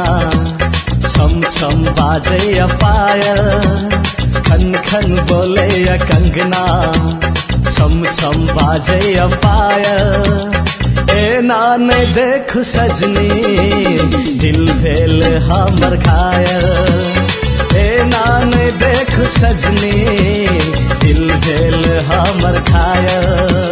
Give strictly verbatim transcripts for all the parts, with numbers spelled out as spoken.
छम छम बाजे पायल, खन खन बोले कंगना, छम छम बाजे पायल। ए नान देख सजनी, दिल भेल हमर घायल। ए नान देख सजनी, दिल भेल हमर घायल।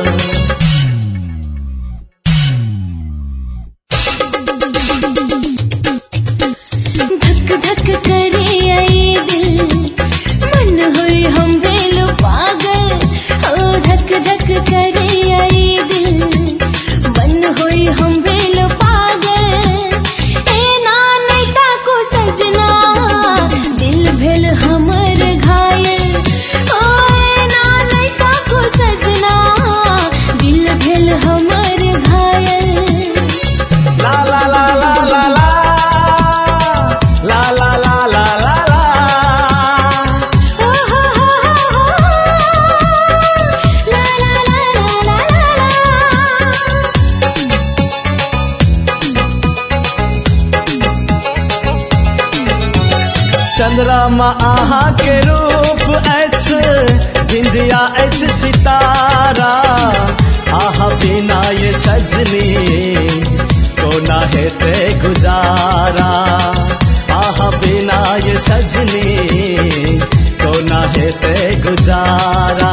चंद्रमा आहा के रूप ऐसे, बिंदिया ऐसे सितारा। आहा बिना ये सजनी, को ना हेते गुजारा। आहा बिना ये सजनी, को ना हेते गुजारा।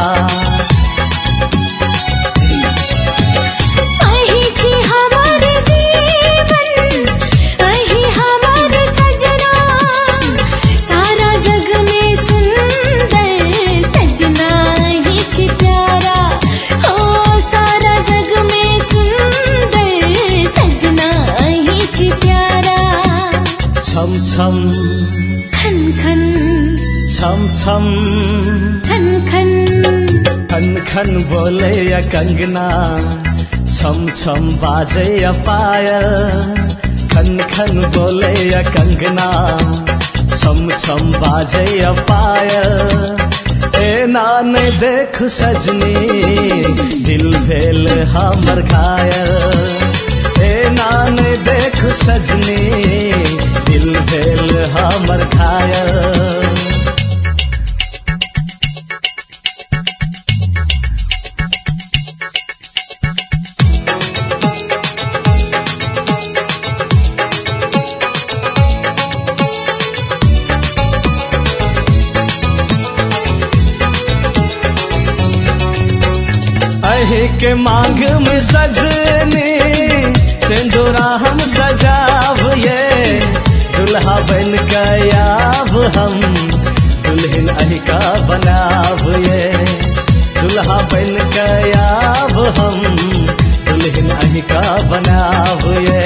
छम छम खन खन, छम छम खन खन, खन खन बोले कंगना, छम छम बाजे पायल। खन खन बोले कंगना, छम छम बाजे पायल। ए नान देख सजनी, दिल भेल हमर घायल। ए नान देख सजनी, दिल भेल हमर घायल। अही के मांग में सजनी, सिंदूरा हम सजाब ये। दुल्हा बन गयाब हम, दुल्हन अही का बनाब ये। दुल्हा बन गयाब हम, दुल्हन अही का बनाब ये।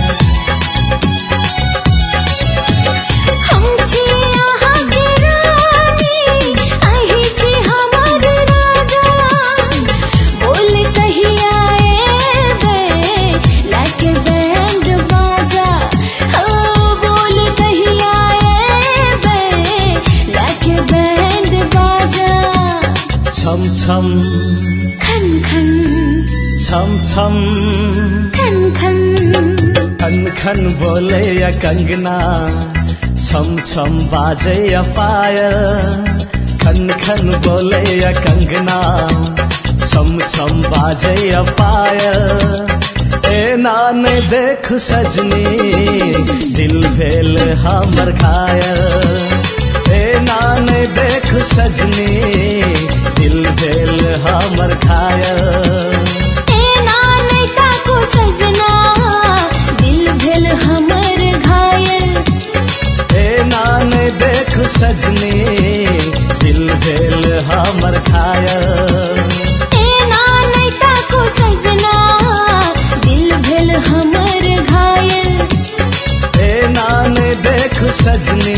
छम छम खन खन, छम छम खन खन, खन खन बोले कंगना, छम छम बाजे पायल। खन खन बोले कंगना, छम छम बाजे पायल। ए नान देख सजनी, दिल भेल हमर घायल। ए नान देख सजनी, दिल भेल हमर घायल। ए नान ताको सजना, दिल भेल हमर घायल। ए नान देख सजनी, दिल भेल हमर घायल। ए नान ताको सजना, दिल भेल हमर घायल। ए नान देख सजनी,